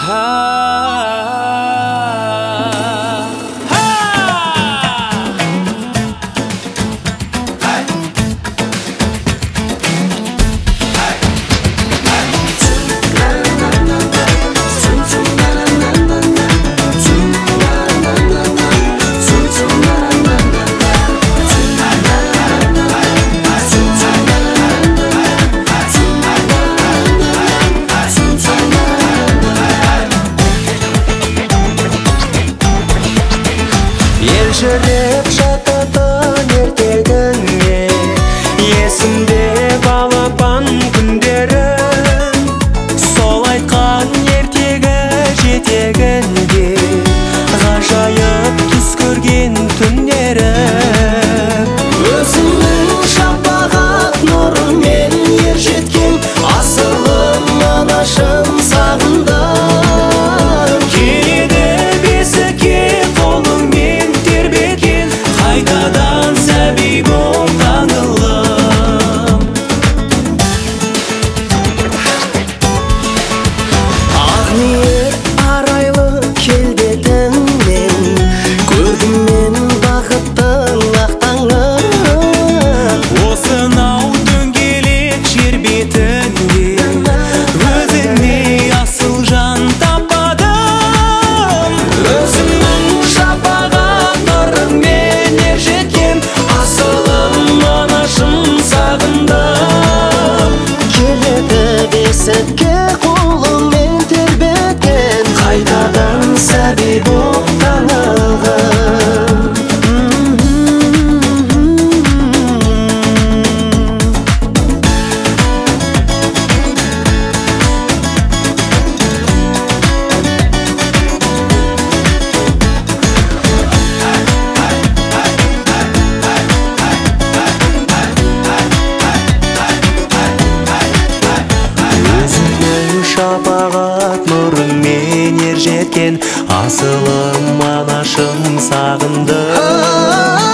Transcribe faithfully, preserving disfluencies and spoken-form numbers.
Елжіреп жататын ертегіңе, есімде балапан күндерім. Сол айтқан ертегі жетегінде, ғажайып түс көрген түндерім. Өзіңнің шапағат нұрымен ер жеткен, асылым анашым сағындым. Келеді бесікке қолыңмен тербеткен, қайтадан сәби бол таңылым. Ақ ниет арайлы келбетіңнен, көрдім мен бақыттың ақ таңын. Осынау дөңгелек жер бетінде, өзіңдей асыл жан таппадым. Өзіңнің шапағат нұрымен ер жеткен, асылым анашым сағындым. Келеді бесікке қолыңмен тербеткен, қайтадан сәби бол таңылғым. Өзіңнің шапағат нұрымен ер жеткен, асылым анашым сағындым.